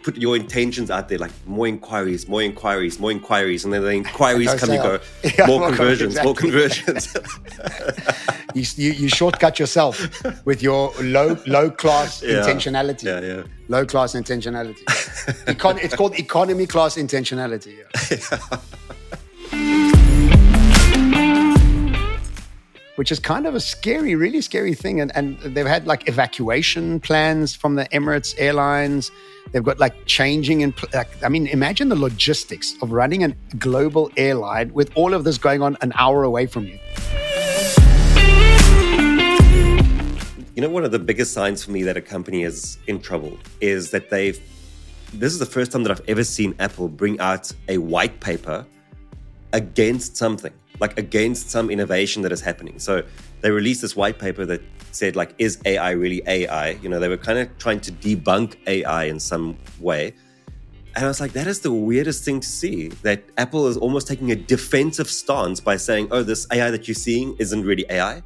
put your intentions out there, like more inquiries, and then the inquiries come and go, more conversions, more conversions. You shortcut yourself with your low class intentionality. Yeah. Low class intentionality. It's called economy class intentionality. Which is kind of a really scary thing. And they've had like evacuation plans from the Emirates Airlines. They've got like changing imagine the logistics of running a global airline with all of this going on an hour away from you. You know, one of the biggest signs for me that a company is in trouble is that this is the first time that I've ever seen Apple bring out a white paper against something, like against some innovation that is happening. So they released this white paper that said, like, is AI really AI? You know, they were kind of trying to debunk AI in some way. And I was like, that is the weirdest thing to see, that Apple is almost taking a defensive stance by saying, oh, this AI that you're seeing isn't really AI.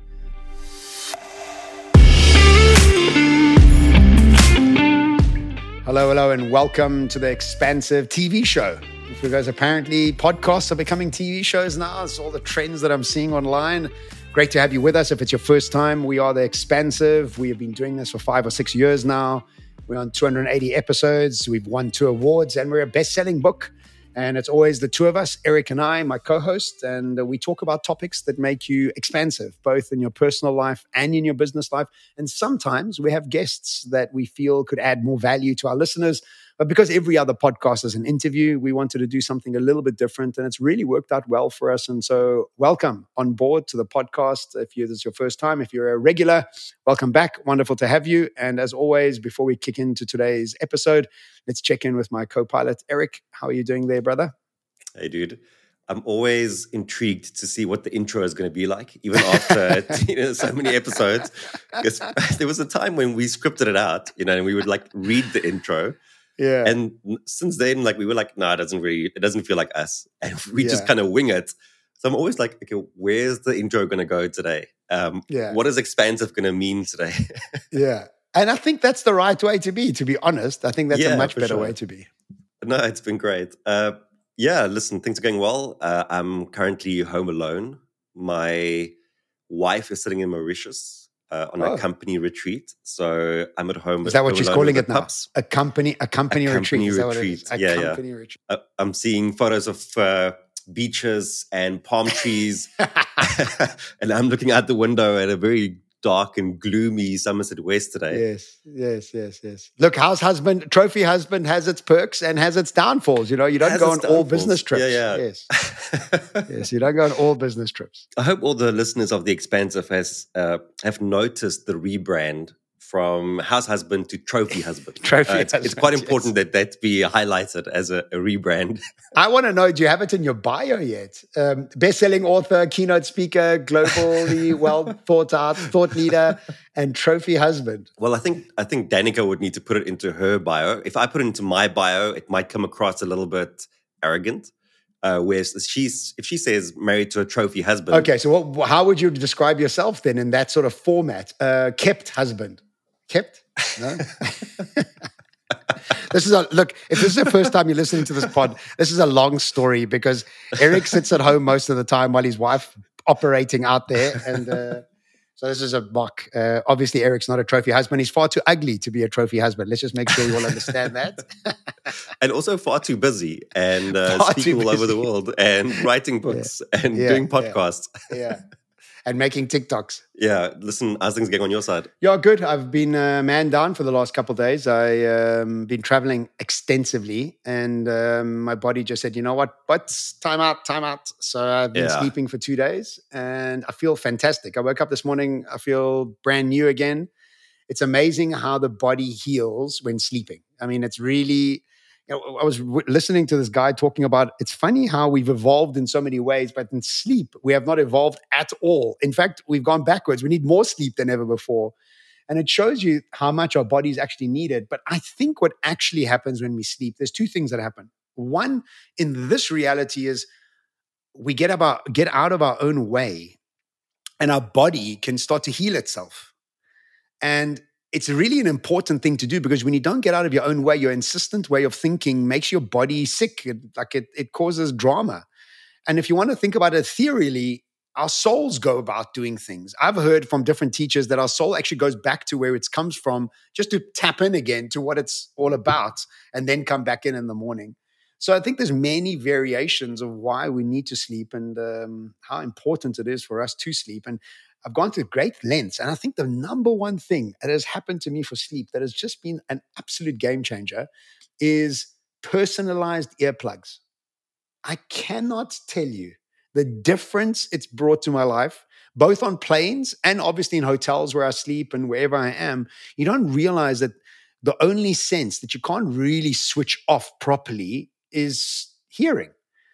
Hello, and welcome to the Expansive TV show. Because apparently podcasts are becoming TV shows now. It's all the trends that I'm seeing online. Great to have you with us. If it's your first time, we are The Expansive. We have been doing this for 5 or 6 years now. We're on 280 episodes. We've won 2 awards, and we're a best-selling book. And it's always the two of us, Eric and I, my co-host, and we talk about topics that make you expansive, both in your personal life and in your business life. And sometimes we have guests that we feel could add more value to our listeners. But because every other podcast is an interview, we wanted to do something a little bit different, and it's really worked out well for us. And so welcome on board to the podcast. If this is your first time, if you're a regular, welcome back. Wonderful to have you. And as always, before we kick into today's episode, let's check in with my co-pilot, Eric. How are you doing there, brother? Hey, dude. I'm always intrigued to see what the intro is going to be like, even after so many episodes. Because there was a time when we scripted it out, and we would like read the intro. Yeah. And since then, like we were like, no, it doesn't feel like us. And we just kind of wing it. So I'm always like, okay, where's the intro going to go today? What is expansive going to mean today? Yeah. And I think that's the right way to be honest. I think that's a much better way to be. No, it's been great. Listen, things are going well. I'm currently home alone. My wife is sitting in Mauritius. On a company retreat, so I'm at home. Is that what she's calling it now? Pups. A company retreat. Company retreat. I'm seeing photos of beaches and palm trees, and I'm looking out the window at a very dark and gloomy Somerset West today. Yes. Look, trophy husband has its perks and has its downfalls. You don't go on all business trips. Yeah. Yes, you don't go on all business trips. I hope all the listeners of The Expansive have noticed the rebrand from house husband to trophy husband. It's quite important that be highlighted as a rebrand. I want to know, do you have it in your bio yet? Best-selling author, keynote speaker, globally well thought out, thought leader, and trophy husband. Well, I think Danica would need to put it into her bio. If I put it into my bio, it might come across a little bit arrogant. Whereas if she says married to a trophy husband. Okay, so how would you describe yourself then in that sort of format? Kept husband. Kept? No? If this is the first time you're listening to this pod, this is a long story because Eric sits at home most of the time while his wife operating out there. And so this is a mock. Obviously, Eric's not a trophy husband. He's far too ugly to be a trophy husband. Let's just make sure you all understand that. And also far too busy and speaking all over the world and writing books and doing podcasts. Yeah. And making TikToks. Yeah. Listen, how's things going on your side? Yeah, good. I've been man down for the last couple of days. I've been traveling extensively and my body just said, you know what? Time out. So I've been sleeping for 2 days and I feel fantastic. I woke up this morning. I feel brand new again. It's amazing how the body heals when sleeping. I mean, it's really... I was listening to this guy talking about, it's funny how we've evolved in so many ways, but in sleep, we have not evolved at all. In fact, we've gone backwards. We need more sleep than ever before. And it shows you how much our bodies actually need it. But I think what actually happens when we sleep, there's 2 things that happen. One, in this reality is we get out of our own way and our body can start to heal itself. And it's really an important thing to do, because when you don't get out of your own way, your insistent way of thinking makes your body sick. It causes drama. And if you want to think about it ethereally, our souls go about doing things. I've heard from different teachers that our soul actually goes back to where it comes from, just to tap in again to what it's all about, and then come back in the morning. So I think there's many variations of why we need to sleep, and how important it is for us to sleep. And I've gone to great lengths. And I think the number one thing that has happened to me for sleep that has just been an absolute game changer is personalized earplugs. I cannot tell you the difference it's brought to my life, both on planes and obviously in hotels where I sleep and wherever I am. You don't realize that the only sense that you can't really switch off properly is hearing.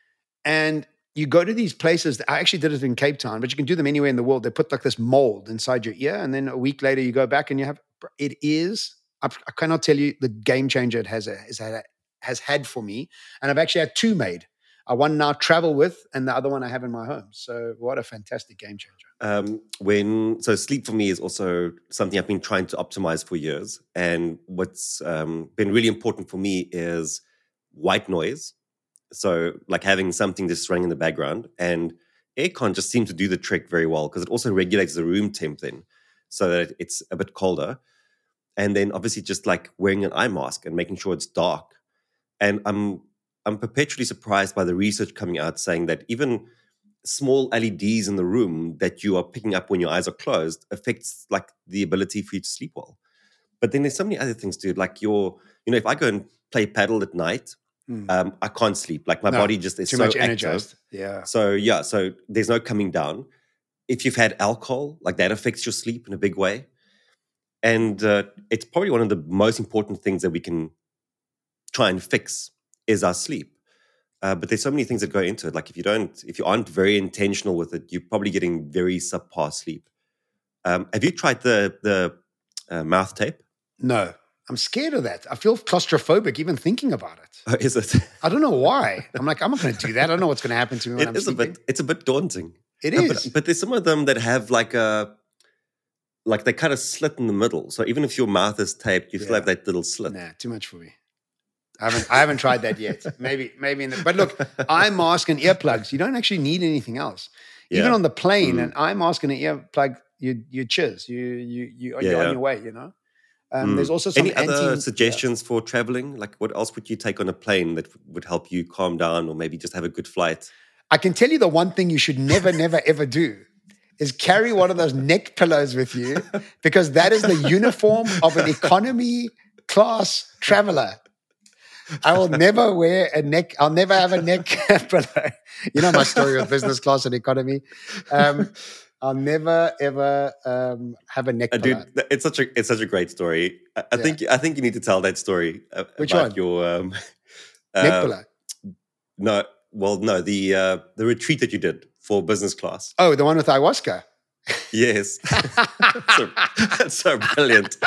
And you go to these places. I actually did it in Cape Town, but you can do them anywhere in the world. They put like this mold inside your ear, and then a week later you go back and you have, it is, I cannot tell you the game changer it has had for me. And I've actually had two made. One now travel with, and the other one I have in my home. So what a fantastic game changer. So sleep for me is also something I've been trying to optimize for years. And what's been really important for me is white noise. So like having something just running in the background, and aircon just seems to do the trick very well, because it also regulates the room temp then, so that it's a bit colder. And then obviously just like wearing an eye mask and making sure it's dark. And I'm perpetually surprised by the research coming out saying that even small LEDs in the room that you are picking up when your eyes are closed affects like the ability for you to sleep well. But then there's so many other things, dude. Like if I go and play paddle at night, I can't sleep. Like my body just is too so much energized. Yeah. So there's no coming down. If you've had alcohol, like that affects your sleep in a big way. And it's probably one of the most important things that we can try and fix is our sleep. But there's so many things that go into it. Like if you aren't very intentional with it, you're probably getting very subpar sleep. Have you tried the mouth tape? No. I'm scared of that. I feel claustrophobic even thinking about it. Oh, is it? I don't know why. I'm like, I'm not going to do that. I don't know what's going to happen to me when I'm sleeping. It's a bit daunting. It is. But there's some of them that have like they cut a slit in the middle. So even if your mouth is taped, you still have that little slit. Nah, too much for me. I haven't tried that yet. Maybe but look, eye mask and earplugs, you don't actually need anything else. Yeah. Even on the plane, an eye mask and an earplug, you cheers. You're on your way, There's also some other suggestions for traveling? Like what else would you take on a plane that would help you calm down, or maybe just have a good flight? I can tell you the one thing you should never, never, ever do is carry one of those neck pillows with you, because that is the uniform of an economy class traveler. I will never wear a neck. I'll never have a neck pillow. You know my story with business class and economy. I'll never ever have a neck pillow. Dude, it's such a great story. I think you need to tell that story. Which about one? Your neck pillow. No, the retreat that you did for business class. Oh, the one with ayahuasca. Yes, that's so brilliant.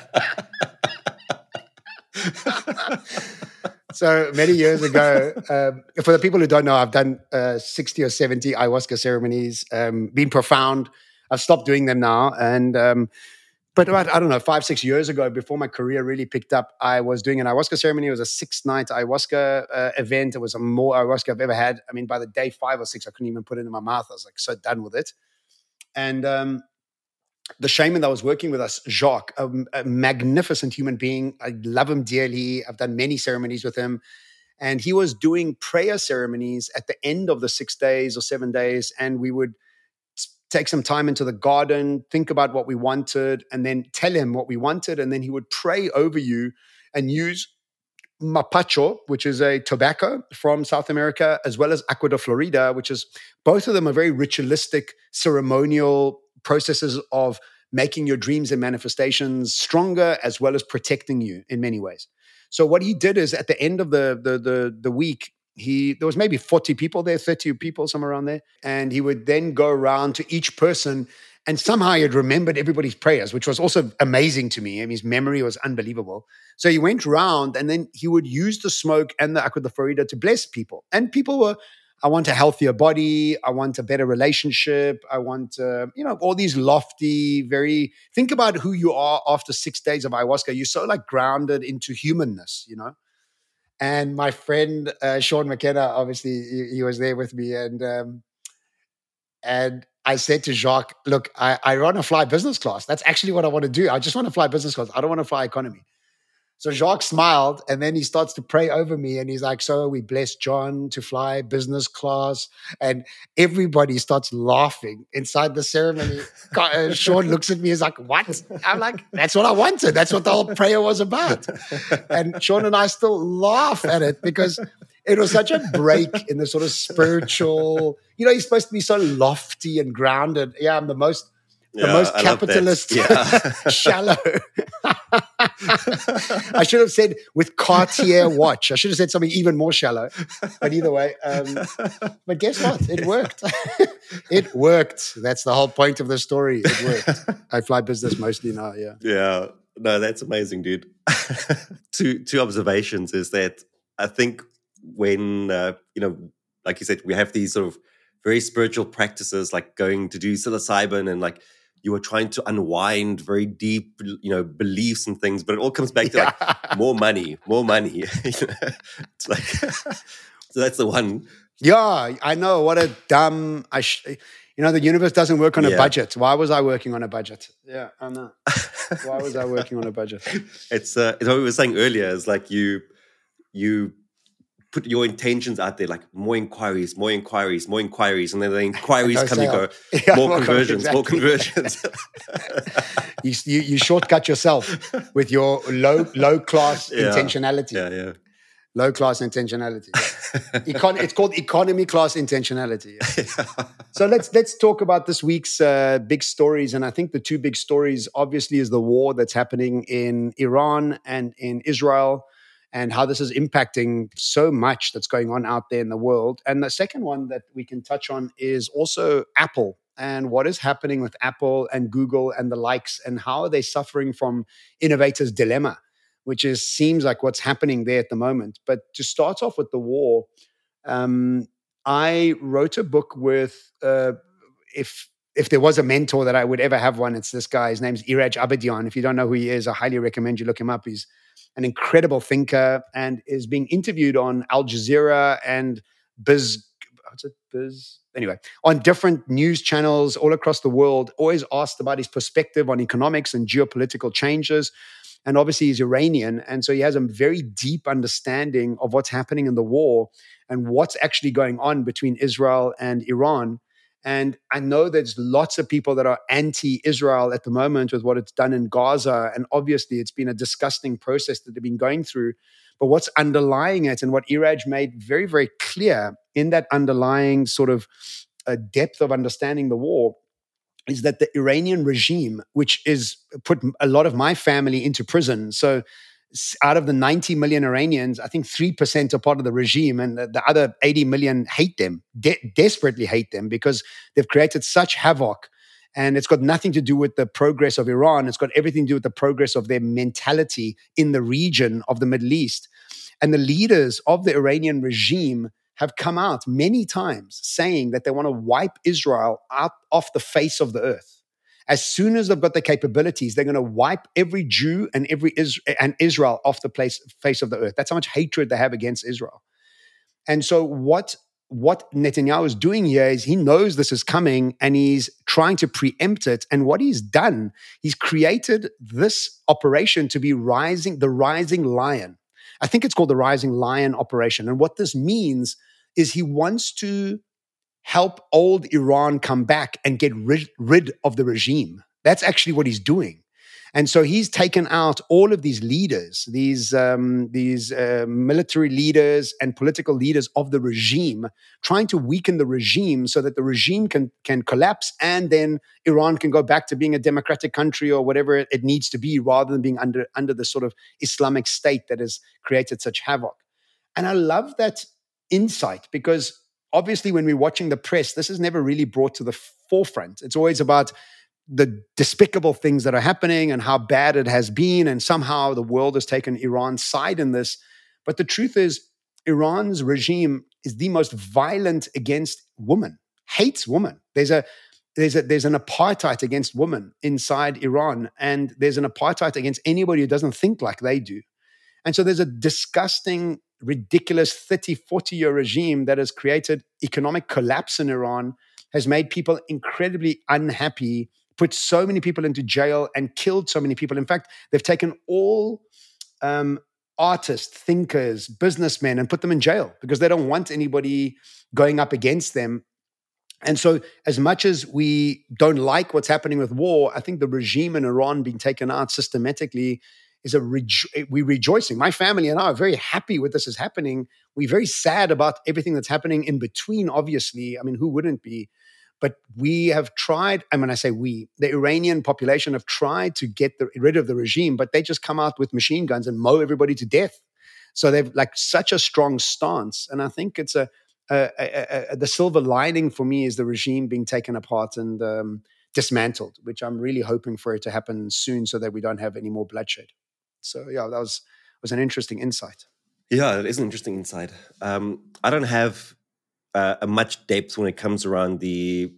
So many years ago, for the people who don't know, I've done 60 or 70 ayahuasca ceremonies, been profound. I've stopped doing them now. And but about, 5-6 years ago, before my career really picked up, I was doing an ayahuasca ceremony. It was a 6-night ayahuasca event. It was a more ayahuasca I've ever had. I mean, by the day 5 or 6, I couldn't even put it in my mouth. I was like so done with it. And the shaman that was working with us, Jacques, a magnificent human being. I love him dearly. I've done many ceremonies with him. And he was doing prayer ceremonies at the end of the 6 days or 7 days. And we would take some time into the garden, think about what we wanted, and then tell him what we wanted. And then he would pray over you and use mapacho, which is a tobacco from South America, as well as Aqua de Florida, which is, both of them are very ritualistic, ceremonial processes of making your dreams and manifestations stronger, as well as protecting you in many ways. So what he did is, at the end of the week, there was maybe 40 people there, 30 people, somewhere around there. And he would then go around to each person, and somehow he had remembered everybody's prayers, which was also amazing to me. I mean, his memory was unbelievable. So he went around, and then he would use the smoke and the Aqua de Florida to bless people. And people were, I want a healthier body. I want a better relationship. I want, all these lofty, think about who you are after 6 days of ayahuasca. You're so like grounded into humanness, And my friend, Sean McKenna, obviously he was there with me. And I said to Jacques, look, I want to fly business class. That's actually what I want to do. I just want to fly business class. I don't want to fly economy. So Jacques smiled, and then he starts to pray over me, and he's like, so we bless John to fly business class. And everybody starts laughing inside the ceremony. Sean looks at me, he's like, what? I'm like, that's what I wanted. That's what the whole prayer was about. And Sean and I still laugh at it because it was such a break in the sort of spiritual, he's supposed to be so lofty and grounded. Yeah, I'm the most capitalist, shallow. I should have said with Cartier watch. I should have said something even more shallow. But either way, but guess what? It worked. It worked. That's the whole point of the story. It worked. I fly business mostly now, yeah. Yeah. No, that's amazing, dude. Two observations is that I think when, like you said, we have these sort of very spiritual practices like going to do psilocybin and like you were trying to unwind very deep, beliefs and things, but it all comes back to like more money. It's like, so that's the one. Yeah, I know. What a dumb, the universe doesn't work on a budget. Why was I working on a budget? Yeah, I know. Why was I working on a budget? It's what we were saying earlier is like you put your intentions out there, like more inquiries, and then the inquiries come and go, more conversions. You shortcut yourself with your low class intentionality. Yeah. Low class intentionality. It's called economy class intentionality. Yeah. So let's talk about this week's big stories. And I think the two big stories obviously is the war that's happening in Iran and in Israel, and how this is impacting so much that's going on out there in the world. And the second one that we can touch on is also Apple and what is happening with Apple and Google and the likes, and how are they suffering from innovators' dilemma, which seems like what's happening there at the moment. But to start off with the war, I wrote a book with, if there was a mentor that I would ever have one, it's this guy. His name's Iraj Abedian. If you don't know who he is, I highly recommend you look him up. He's an incredible thinker and is being interviewed on Al Jazeera and on different news channels all across the world, always asked about his perspective on economics and geopolitical changes. And obviously he's Iranian. And so he has a very deep understanding of what's happening in the war and what's actually going on between Israel and Iran. And I know there's lots of people that are anti-Israel at the moment with what it's done in Gaza. And obviously it's been a disgusting process that they've been going through. But what's underlying it, and what Iraj made very, very clear in that underlying sort of depth of understanding the war, is that the Iranian regime, which is put a lot of my family into prison. So out of the 90 million Iranians, I think 3% are part of the regime, and the other 80 million hate them, desperately hate them, because they've created such havoc. And it's got nothing to do with the progress of Iran. It's got everything to do with the progress of their mentality in the region of the Middle East. And the leaders of the Iranian regime have come out many times saying that they want to wipe Israel out off the face of the earth. As soon as they've got the capabilities, they're going to wipe every Jew and Israel off the face of the earth. That's how much hatred they have against Israel. And so what Netanyahu is doing here is he knows this is coming and he's trying to preempt it. And what he's done, he's created this operation to be the Rising Lion. I think it's called the Rising Lion operation. And what this means is he wants to help old Iran come back and get rid of the regime. That's actually what he's doing. And so he's taken out all of these leaders, these military leaders and political leaders of the regime, trying to weaken the regime so that the regime can collapse, and then Iran can go back to being a democratic country or whatever it needs to be, rather than being under the sort of Islamic state that has created such havoc. And I love that insight, because obviously when we're watching the press, this is never really brought to the forefront. It's always about the despicable things that are happening and how bad it has been, and somehow the world has taken Iran's side in this. But the truth is, Iran's regime is the most violent against women, hates women. There's an apartheid against women inside Iran, and there's an apartheid against anybody who doesn't think like they do. And so there's a disgusting, ridiculous 30, 40-year regime that has created economic collapse in Iran, has made people incredibly unhappy, put so many people into jail and killed so many people. In fact, they've taken all artists, thinkers, businessmen and put them in jail because they don't want anybody going up against them. And so as much as we don't like what's happening with war, I think the regime in Iran being taken out systematically is we're rejoicing. My family and I are very happy with this is happening. We're very sad about everything that's happening in between, obviously. I mean, who wouldn't be? But we have tried, and when I say we, the Iranian population have tried to get rid of the regime, but they just come out with machine guns and mow everybody to death. So they've like such a strong stance. And I think it's the silver lining for me is the regime being taken apart and dismantled, which I'm really hoping for it to happen soon so that we don't have any more bloodshed. So yeah, that was an interesting insight. Yeah, it is an interesting insight. I don't have a much depth when it comes around the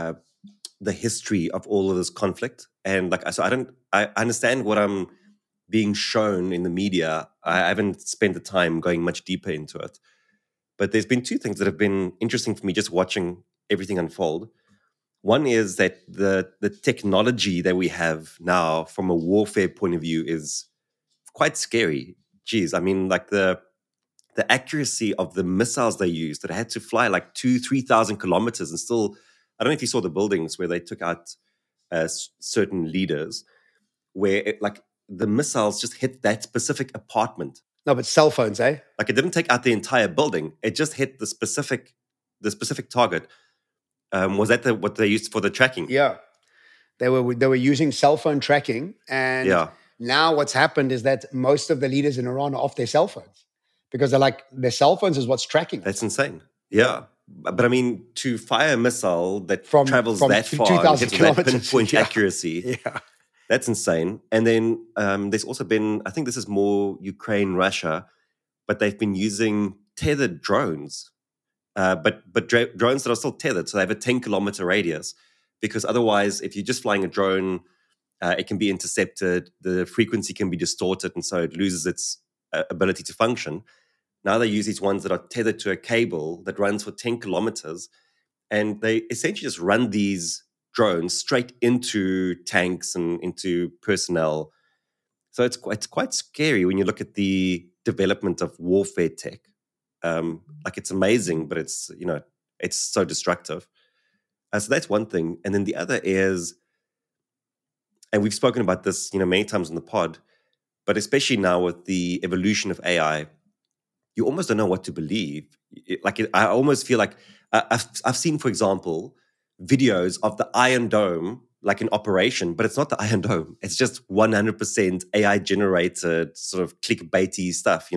history of all of this conflict, and I understand what I'm being shown in the media. I haven't spent the time going much deeper into it, but there's been two things that have been interesting for me just watching everything unfold. One is that the technology that we have now from a warfare point of view is quite scary. Geez, I mean, like the accuracy of the missiles they used that had to fly like 2,000-3,000 kilometers and still, I don't know if you saw the buildings where they took out certain leaders, where the missiles just hit that specific apartment. No, but cell phones, eh? Like it didn't take out the entire building. It just hit the specific target. Was that what they used for the tracking? Yeah. They were using cell phone tracking. And now what's happened is that most of the leaders in Iran are off their cell phones because they're like, their cell phones is what's tracking. That's insane. Yeah. But I mean, to fire a missile that travels that far, and gets that pinpoint accuracy, that's insane. And then there's also been, I think this is more Ukraine, Russia, but they've been using tethered drones, but drones that are still tethered. So they have a 10-kilometer radius, because otherwise, if you're just flying a drone, it can be intercepted, the frequency can be distorted, and so it loses its ability to function. Now they use these ones that are tethered to a cable that runs for 10 kilometers, and they essentially just run these drones straight into tanks and into personnel. So it's quite scary when you look at the development of warfare tech. It's amazing, but it's so destructive. So that's one thing. And then the other is, and we've spoken about this many times on the pod, but especially now with the evolution of AI, you almost don't know what to believe. I almost feel like I've seen, for example, videos of the Iron Dome like in operation, but it's not the Iron Dome. It's just 100% AI generated sort of clickbaity stuff,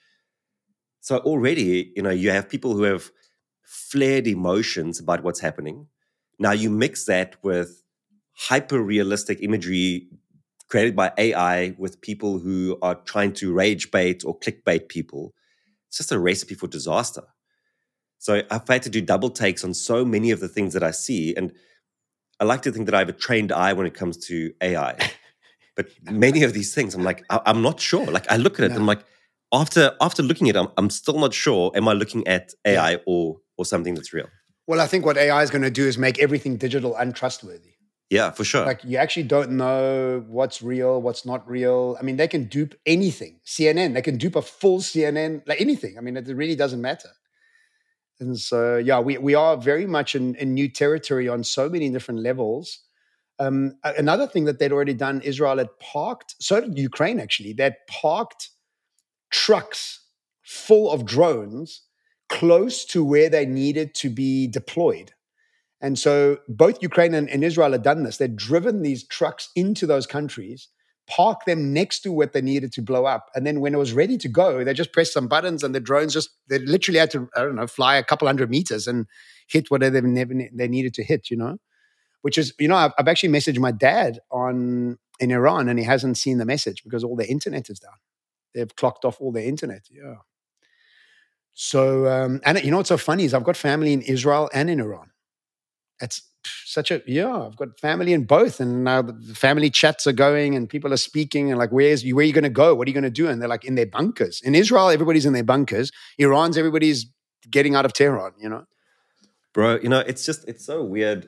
So already, you have people who have flared emotions about what's happening. Now you mix that with hyper-realistic imagery created by AI with people who are trying to rage bait or clickbait people. It's just a recipe for disaster. So I've had to do double takes on so many of the things that I see. And I like to think that I have a trained eye when it comes to AI. But many of these things, I'm like, I'm not sure. Like I look at it, I'm like, after looking at it, I'm still not sure. Am I looking at AI or something that's real? Well, I think what AI is going to do is make everything digital untrustworthy. Yeah, for sure. Like you actually don't know what's real, what's not real. I mean, they can dupe anything. CNN, they can dupe a full CNN, like anything. I mean, it really doesn't matter. And so, we are very much in new territory on so many different levels. Another thing that they'd already done, Israel had parked, so did Ukraine actually, they'd parked trucks full of drones close to where they needed to be deployed. And so both Ukraine and Israel had done this. They'd driven these trucks into those countries, parked them next to what they needed to blow up. And then when it was ready to go, they just pressed some buttons and the drones they literally had to, fly a couple hundred meters and hit whatever they needed to hit, Which is, I've actually messaged my dad in Iran and he hasn't seen the message because all their internet is down. They've clocked off all their internet. Yeah. So, and you know what's so funny is I've got family in Israel and in Iran. It's I've got family in both, and now the family chats are going, and people are speaking, and like, where are you going to go? What are you going to do? And they're like in their bunkers. In Israel, everybody's in their bunkers. Iran's everybody's getting out of Tehran. Bro, it's so weird.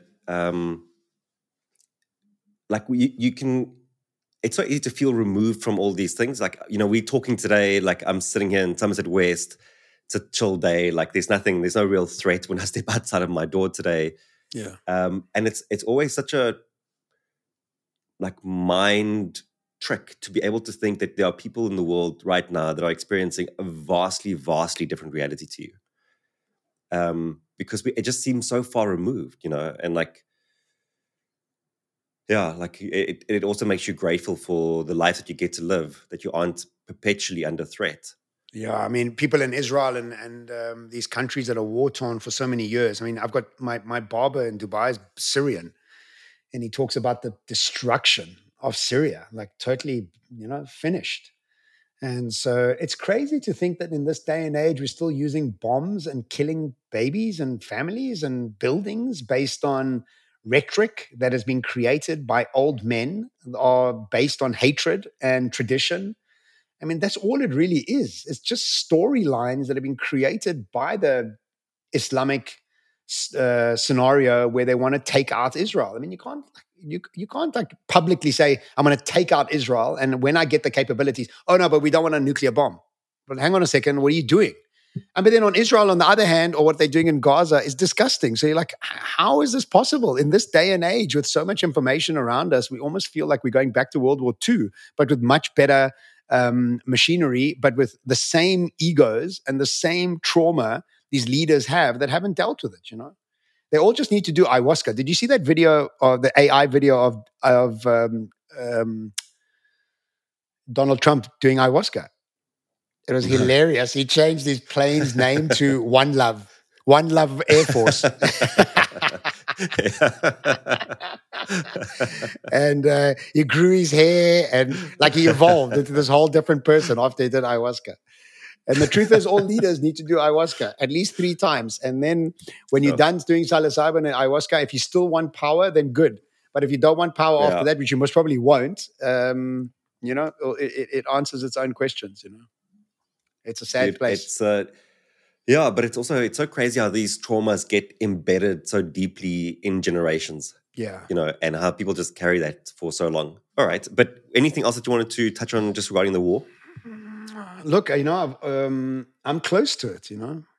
Like you can. It's so easy to feel removed from all these things. Like, we're talking today, like I'm sitting here in Somerset West. It's a chill day. Like there's no real threat when I step outside of my door today. Yeah. And it's always such a like mind trick to be able to think that there are people in the world right now that are experiencing a vastly, vastly different reality to you. Because it just seems so far removed, and like, yeah, like it also makes you grateful for the life that you get to live, that you aren't perpetually under threat. Yeah, I mean, people in Israel and these countries that are war torn for so many years. I mean, I've got my barber in Dubai is Syrian, and he talks about the destruction of Syria, like totally, finished. And so it's crazy to think that in this day and age, we're still using bombs and killing babies and families and buildings based on rhetoric that has been created by old men, or based on hatred and tradition. I mean, that's all it really is. It's just storylines that have been created by the Islamic scenario where they want to take out Israel. I mean, you can't like publicly say, I'm going to take out Israel, and when I get the capabilities, oh no, but we don't want a nuclear bomb. But hang on a second, what are you doing? And but then on Israel, on the other hand, or what they're doing in Gaza is disgusting. So you're like, how is this possible in this day and age with so much information around us? We almost feel like we're going back to World War II, but with much better machinery, but with the same egos and the same trauma these leaders have that haven't dealt with it. They all just need to do ayahuasca. Did you see that video, of the AI video of Donald Trump doing ayahuasca? It was hilarious. He changed his plane's name to One Love Air Force. And he grew his hair, and like he evolved into this whole different person after he did ayahuasca. And the truth is, all leaders need to do ayahuasca at least 3 times. And then when you're done doing psilocybin and ayahuasca, if you still want power, then good. But if you don't want power after that, which you most probably won't, it answers its own questions, It's a sad place. But it's so crazy how these traumas get embedded so deeply in generations. Yeah. And how people just carry that for so long. All right. But anything else that you wanted to touch on just regarding the war? Look, I'm close to it,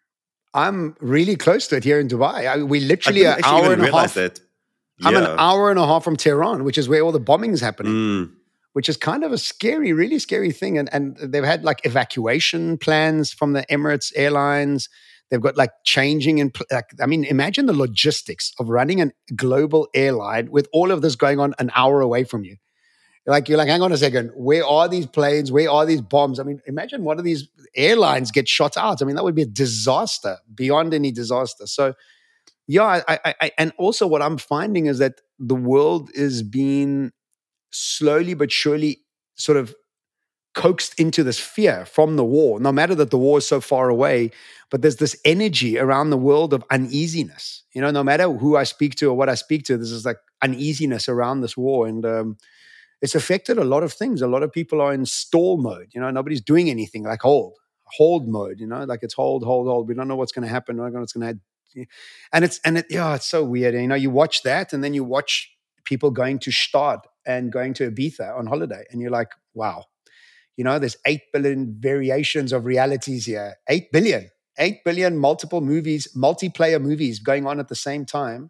I'm really close to it here in Dubai. We literally an hour and a half. I'm an hour and a half from Tehran, which is where all the bombing is happening. Which is kind of a scary, really scary thing. And they've had like evacuation plans from the Emirates Airlines. They've got like changing imagine the logistics of running a global airline with all of this going on an hour away from you. You're like, hang on a second, where are these planes? Where are these bombs? I mean, imagine one of these airlines get shot out. I mean, that would be a disaster beyond any disaster. So yeah, I and also what I'm finding is that the world is being slowly but surely sort of coaxed into this fear from the war, no matter that the war is so far away, but there's this energy around the world of uneasiness. No matter who I speak to or what I speak to, there's this like uneasiness around this war. And it's affected a lot of things. A lot of people are in stall mode. Nobody's doing anything, like hold mode, like it's hold. We don't know what's going to happen. We don't know what's going to happen. And it's so weird. You watch that, and then you watch people going to Stad and going to Ibiza on holiday. And you're like, wow, there's 8 billion variations of realities here. 8 billion multiple movies, multiplayer movies going on at the same time.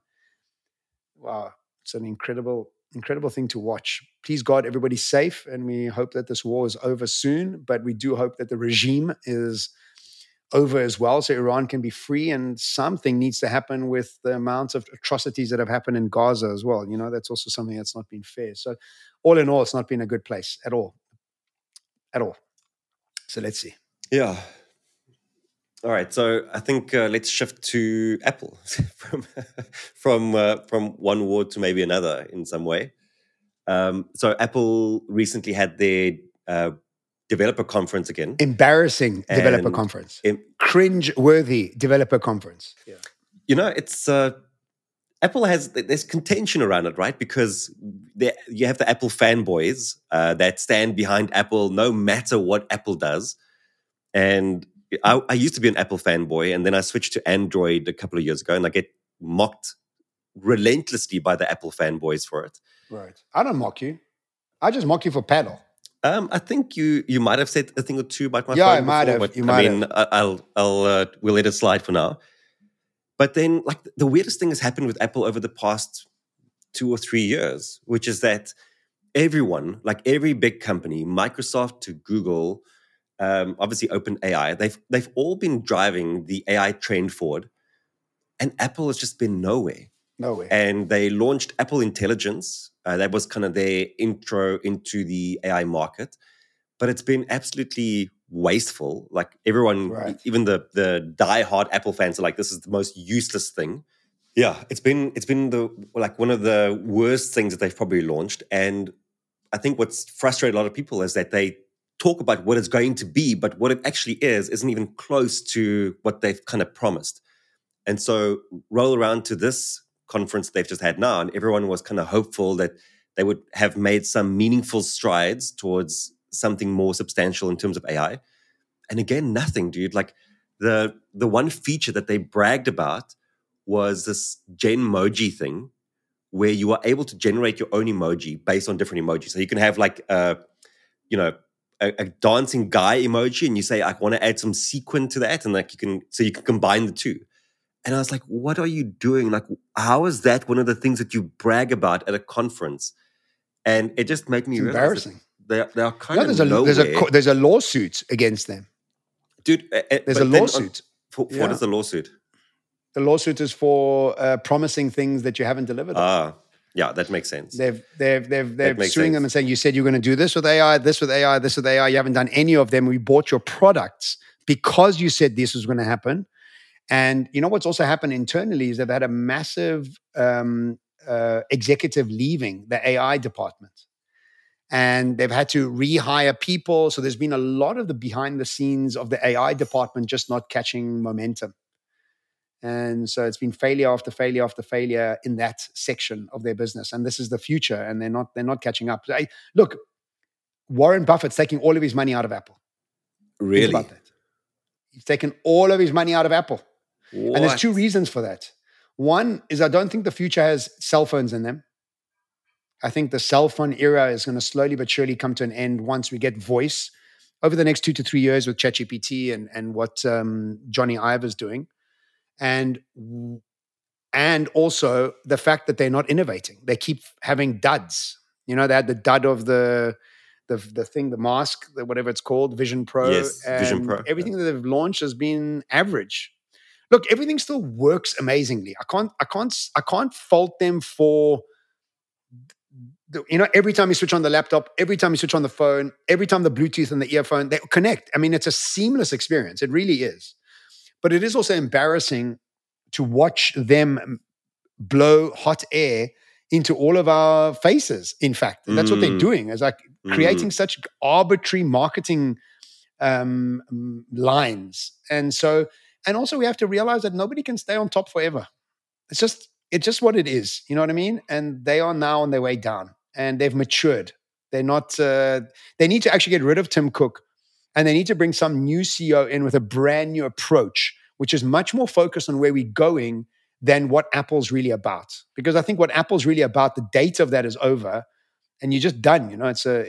Wow. It's an incredible thing to watch. Please God, everybody's safe. And we hope that this war is over soon, but we do hope that the regime is over as well, so Iran can be free. And something needs to happen with the amounts of atrocities that have happened in Gaza as well. That's also something that's not been fair. So all in all, it's not been a good place at all. So let's see. Yeah. All right. So I think let's shift to Apple from one war to maybe another in some way. So Apple recently had their developer conference again. Embarrassing developer And conference. em- Cringe-worthy developer conference. Yeah. it's Apple there's contention around it, right? Because you have the Apple fanboys that stand behind Apple no matter what Apple does. And I used to be an Apple fanboy, and then I switched to Android a couple of years ago, and I get mocked relentlessly by the Apple fanboys for it. Right. I don't mock you. I just mock you for paddle. I think you might have said a thing or two about my Yeah, phone I might before, have. but You might have. we'll let it slide for now. But then, like, the weirdest thing has happened with Apple over the past 2 or 3 years, which is that everyone, like every big company, Microsoft to Google, obviously OpenAI, they've all been driving the AI trend forward, and Apple has just been nowhere. No way. And they launched Apple Intelligence. That was kind of their intro into the AI market, but it's been absolutely wasteful. Like everyone, Right. even the diehard Apple fans are like, this is the most useless thing. Yeah, it's been one of the worst things that they've probably launched. And I think what's frustrated a lot of people is that they talk about what it's going to be, but what it actually isn't even close to what they've kind of promised. And so roll around to this conference they've just had now, and everyone was kind of hopeful that they would have made some meaningful strides towards something more substantial in terms of AI. And again, nothing, dude. Like the one feature that they bragged about was this Genmoji thing, where you are able to generate your own emoji based on different emojis. So you can have like a dancing guy emoji, and you say, I want to add some sequin to that, and like you can combine the two. And I was like, what are you doing? Like, how is that one of the things that you brag about at a conference? And it just made me realize embarrassing. They are kind of there's a lawsuit against them. Dude, there's a lawsuit. What is the lawsuit? The lawsuit is for promising things that you haven't delivered. Yeah, that makes sense. They're suing them and saying, you said you're going to do this with AI, this with AI, this with AI. You haven't done any of them. We bought your products because you said this was going to happen. And you know what's also happened internally is they've had a massive executive leaving the AI department. And they've had to rehire people. So there's been a lot of the behind the scenes of the AI department just not catching momentum. And so it's been failure after failure after failure in that section of their business. And this is the future, and they're not catching up. Look, Warren Buffett's taking all of his money out of Apple. Really? Think about that. He's taken all of his money out of Apple. What? And there's two reasons for that. One is I don't think the future has cell phones in them. I think the cell phone era is going to slowly but surely come to an end once we get voice over the next 2 to 3 years with ChatGPT and what Johnny Ive is doing. And also the fact that they're not innovating. They keep having duds. You know, they had the dud of the thing, the mask, whatever it's called, Vision Pro. Yes, Vision Pro. Everything that they've launched has been average. Look, everything still works amazingly. I can't fault them for, every time you switch on the laptop, every time you switch on the phone, every time the Bluetooth and the earphone, they connect. I mean, it's a seamless experience. It really is. But it is also embarrassing to watch them blow hot air into all of our faces, in fact. And that's what they're doing, is like creating such arbitrary marketing lines. And also we have to realize that nobody can stay on top forever. It's just what it is. You know what I mean? And they are now on their way down, and they've matured. They're not, they need to actually get rid of Tim Cook, and they need to bring some new CEO in with a brand new approach, which is much more focused on where we're going than what Apple's really about. Because I think what Apple's really about, the date of that is over, and you're just done. You know,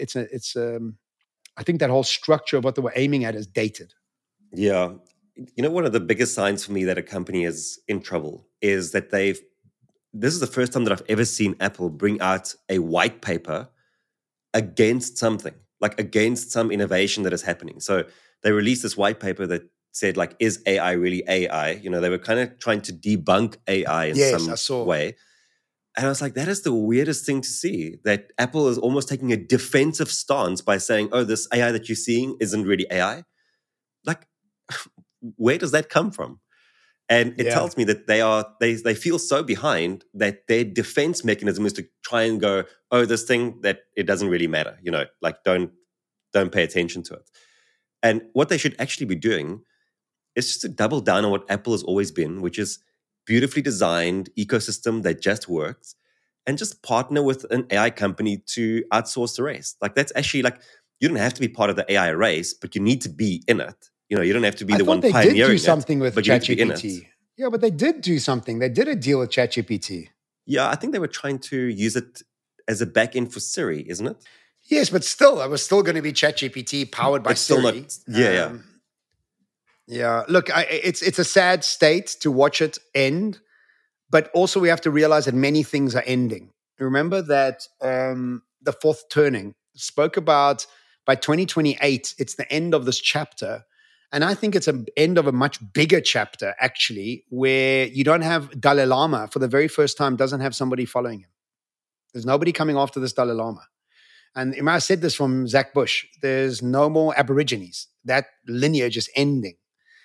I think that whole structure of what they were aiming at is dated. Yeah. One of the biggest signs for me that a company is in trouble is that this is the first time that I've ever seen Apple bring out a white paper against something, like against some innovation that is happening. So they released this white paper that said, like, is AI really AI? They were kind of trying to debunk AI in some way. And I was like, that is the weirdest thing to see, that Apple is almost taking a defensive stance by saying, oh, this AI that you're seeing isn't really AI. Like, where does that come from? And it tells me that they feel so behind that their defense mechanism is to try and go, oh, this thing, that it doesn't really matter. Like, don't don't pay attention to it. And what they should actually be doing is just to double down on what Apple has always been, which is beautifully designed ecosystem that just works, and just partner with an AI company to outsource the rest. Like that's actually like, you don't have to be part of the AI race, but you need to be in it. You know, you don't have to be the one pioneering it. I thought they did do something with but you need to be in it. ChatGPT. Yeah, but they did do something. They did a deal with ChatGPT. Yeah, I think they were trying to use it as a backend for Siri, isn't it? Yes, but still, it was still going to be ChatGPT powered by Siri. Still not, yeah. Yeah, look, it's a sad state to watch it end, but also we have to realize that many things are ending. Remember that the fourth turning spoke about by 2028, it's the end of this chapter. And I think it's an end of a much bigger chapter, actually, where you don't have Dalai Lama for the very first time, doesn't have somebody following him. There's nobody coming after this Dalai Lama. And I said this from Zach Bush, there's no more Aborigines. That lineage is ending.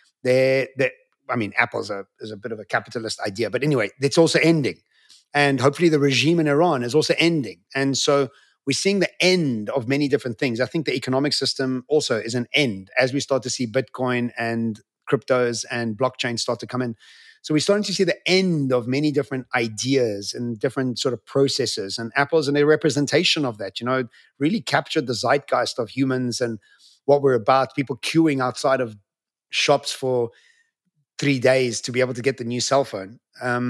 Apple is a bit of a capitalist idea, but anyway, it's also ending. And hopefully the regime in Iran is also ending. And so we're seeing the end of many different things. I think the economic system also is an end as we start to see Bitcoin and cryptos and blockchain start to come in. So we're starting to see the end of many different ideas and different sort of processes. And Apple's a representation of that, really captured the zeitgeist of humans and what we're about. People queuing outside of shops for 3 days to be able to get the new cell phone.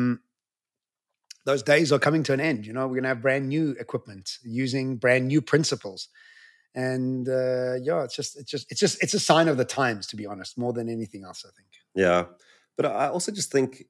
Those days are coming to an end. We're going to have brand new equipment using brand new principles. And it's a sign of the times, to be honest, more than anything else, I think. Yeah. But I also just think,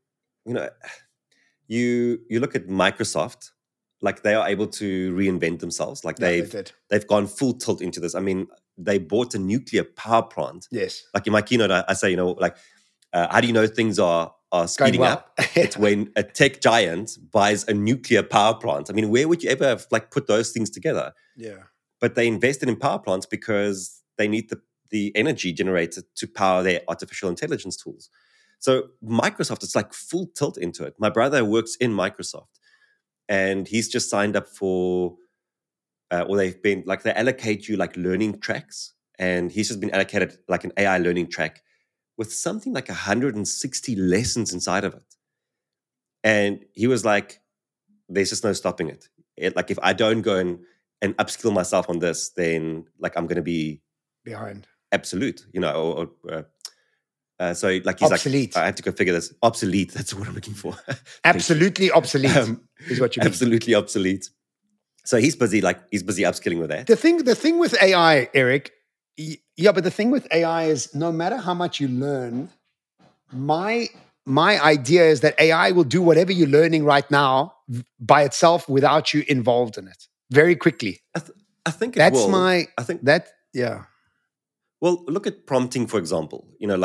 you look at Microsoft, like they are able to reinvent themselves. Like they've gone full tilt into this. I mean, they bought a nuclear power plant. Yes. Like in my keynote, I say, how do you know things are speeding up? It's when a tech giant buys a nuclear power plant. I mean, where would you ever have put those things together? Yeah. But they invested in power plants because they need the energy generated to power their artificial intelligence tools. So Microsoft, it's like full tilt into it. My brother works in Microsoft and he's just signed up for, they allocate you learning tracks. And he's just been allocated an AI learning track with something like 160 lessons inside of it. And he was like, there's just no stopping it. If I don't go and upskill myself on this, then I'm going to be behind. Absolute, so he's obsolete. I have to go figure this. Obsolete, that's what I'm looking for. Absolutely obsolete is what you mean. Absolutely obsolete. So he's busy upskilling with that. The thing with AI, Eric, but the thing with AI is no matter how much you learn, my idea is that AI will do whatever you're learning right now by itself without you involved in it very quickly. I think it that's will. my. I think that. Yeah. Well, look at prompting, for example.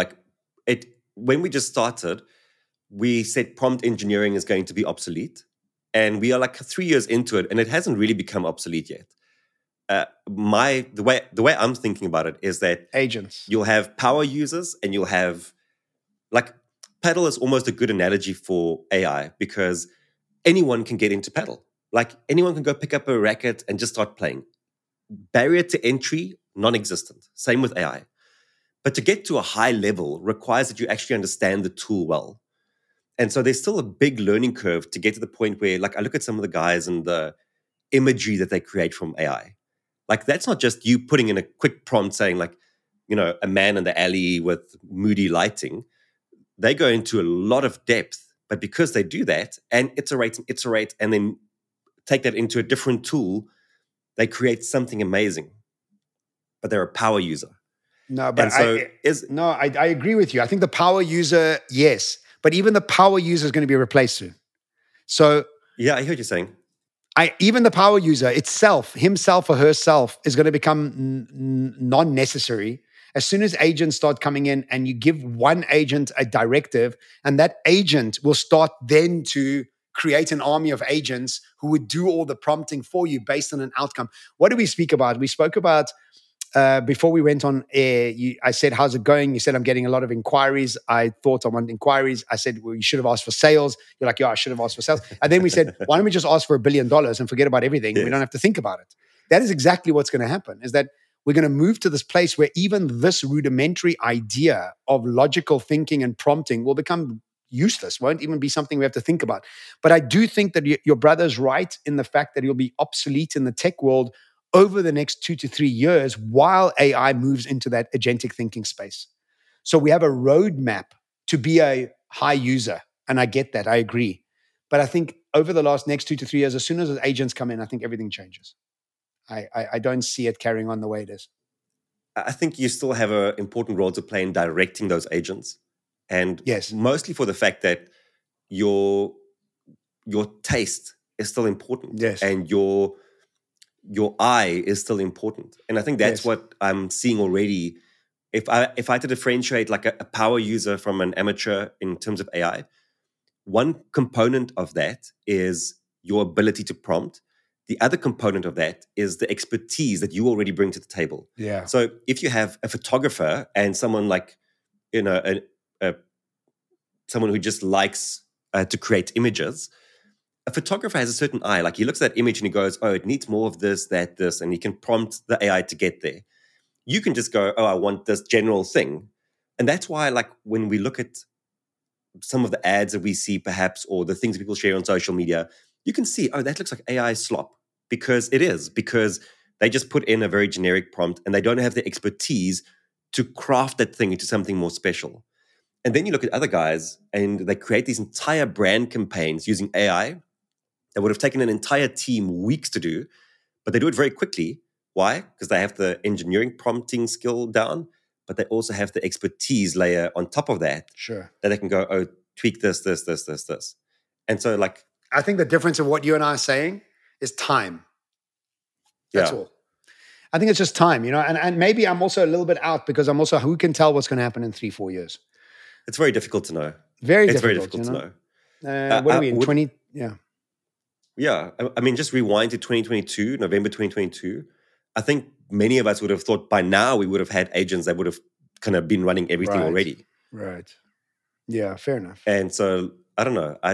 When we just started, we said prompt engineering is going to be obsolete. And we are 3 years into it, and it hasn't really become obsolete yet. The way I'm thinking about it is that agents. You'll have power users, and you'll have Paddle is almost a good analogy for AI because anyone can get into Paddle. Anyone can go pick up a racket and just start playing. Barrier to entry, non-existent. Same with AI. But to get to a high level requires that you actually understand the tool well. And so there's still a big learning curve to get to the point where, I look at some of the guys and the imagery that they create from AI. That's not just you putting in a quick prompt saying, a man in the alley with moody lighting. They go into a lot of depth. But because they do that and iterate, and then take that into a different tool, they create something amazing. But they're a power user. No, but I agree with you. I think the power user, yes. But even the power user is going to be replaced soon. So yeah, I hear what you're saying. Even the power user himself or herself, is going to become non-necessary as soon as agents start coming in and you give one agent a directive, and that agent will start then to create an army of agents who would do all the prompting for you based on an outcome. What did we speak about? We spoke about before we went on air, I said, how's it going? You said, I'm getting a lot of inquiries. I thought I wanted inquiries. I said, well, you should have asked for sales. You're like, yeah, I should have asked for sales. And then we said, why don't we just ask for $1 billion and forget about everything? Yes. We don't have to think about it. That is exactly what's going to happen, is that we're going to move to this place where even this rudimentary idea of logical thinking and prompting will become useless, won't even be something we have to think about. But I do think that your brother's right in the fact that he'll be obsolete in the tech world over the next 2 to 3 years while AI moves into that agentic thinking space. So we have a roadmap to be a high user. And I get that. I agree. But I think over the next 2 to 3 years, as soon as the agents come in, I think everything changes. I don't see it carrying on the way it is. I think you still have an important role to play in directing those agents. And yes, mostly for the fact that your taste is still important. Yes. And your eye is still important. And I think that's what I'm seeing already. If I had to differentiate like a power user from an amateur in terms of AI, one component of that is your ability to prompt. The other component of that is the expertise that you already bring to the table. Yeah. So if you have a photographer and someone like, someone who just likes to create images, a photographer has a certain eye. Like he looks at that image and he goes, oh, it needs more of this, that, this, and he can prompt the AI to get there. You can just go, oh, I want this general thing. And that's why, like, when we look at some of the ads that we see perhaps, or the things people share on social media, you can see, oh, that looks like AI slop. Because it is, because they just put in a very generic prompt and they don't have the expertise to craft that thing into something more special. And then you look at other guys and they create these entire brand campaigns using AI that would have taken an entire team weeks to do, but they do it very quickly. Why? Because they have the engineering prompting skill down, but they also have the expertise layer on top of that. Sure. That they can go, oh, tweak this. And so, like, I think the difference of what you and I are saying is time. That's all. I think it's just time, and maybe I'm also a little bit out because I'm also, who can tell what's going to happen in 3-4 years? It's very difficult to know. It's very difficult to know. What are we in 20? Yeah. Yeah. I mean, just rewind to 2022, November 2022. I think many of us would have thought by now we would have had agents that would have kind of been running everything already. Right. Yeah, fair enough. And so, I don't know.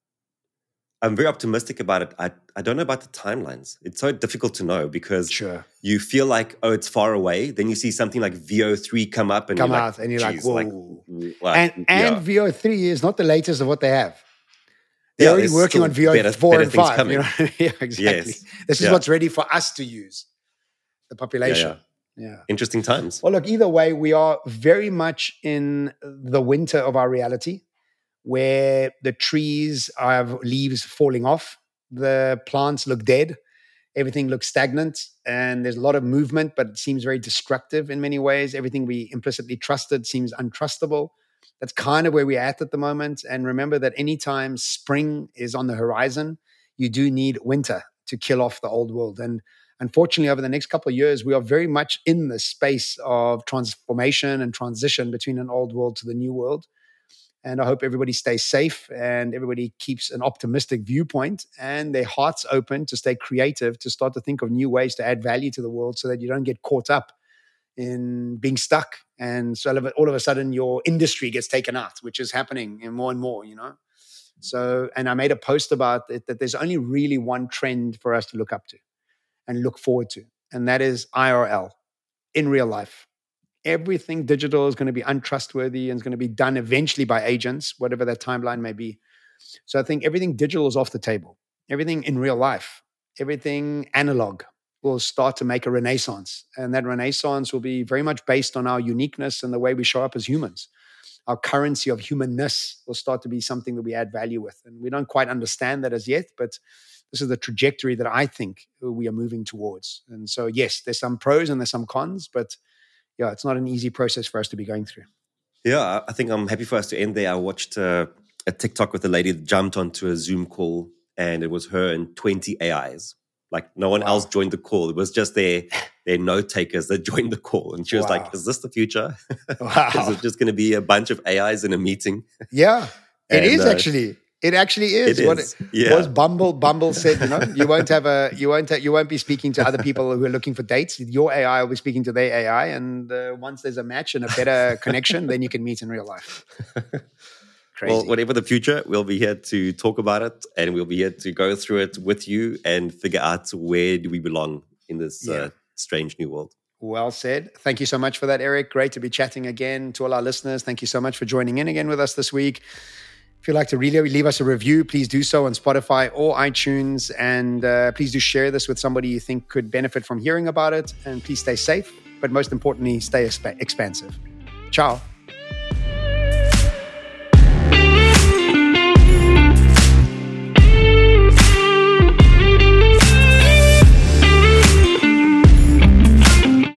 I'm very optimistic about it. I don't know about the timelines. It's so difficult to know because you feel like, oh, it's far away. Then you see something like VO3 come up and and you're like, whoa. And VO3 is not the latest of what they have. They're already working on VO4 and 5. Yeah, exactly. Yes. This is what's ready for us to use, the population. Yeah. Interesting times. Well, look, either way, we are very much in the winter of our reality, where the trees have leaves falling off, the plants look dead, everything looks stagnant, and there's a lot of movement, but it seems very destructive in many ways. Everything we implicitly trusted seems untrustable. That's kind of where we're at the moment. And remember that anytime spring is on the horizon, you do need winter to kill off the old world. And unfortunately, over the next couple of years, we are very much in the space of transformation and transition between an old world to the new world. And I hope everybody stays safe and everybody keeps an optimistic viewpoint and their hearts open to stay creative, to start to think of new ways to add value to the world so that you don't get caught up in being stuck. And so all of a sudden your industry gets taken out, which is happening more and more, So, and I made a post about it, that there's only really one trend for us to look up to and look forward to. And that is IRL, in real life. Everything digital is going to be untrustworthy and is going to be done eventually by agents, whatever that timeline may be. So I think everything digital is off the table. Everything in real life, everything analog will start to make a renaissance. And that renaissance will be very much based on our uniqueness and the way we show up as humans. Our currency of humanness will start to be something that we add value with. And we don't quite understand that as yet, but this is the trajectory that I think we are moving towards. And so, yes, there's some pros and there's some cons, but yeah, it's not an easy process for us to be going through. Yeah, I think I'm happy for us to end there. I watched a TikTok with a lady that jumped onto a Zoom call and it was her and 20 AIs. Like no one else joined the call. It was just their note takers that joined the call. And she was like, is this the future? Is it just going to be a bunch of AIs in a meeting? Yeah, it is actually. It actually is. What Bumble said, you won't be speaking to other people who are looking for dates. Your AI will be speaking to their AI. And once there's a match and a better connection, then you can meet in real life. Crazy. Well, whatever the future, we'll be here to talk about it and we'll be here to go through it with you and figure out where do we belong in this strange new world. Well said. Thank you so much for that, Eric. Great to be chatting again. To all our listeners, thank you so much for joining in again with us this week. If you'd like to really leave us a review, please do so on Spotify or iTunes. And please do share this with somebody you think could benefit from hearing about it. And please stay safe, but most importantly, stay expansive. Ciao.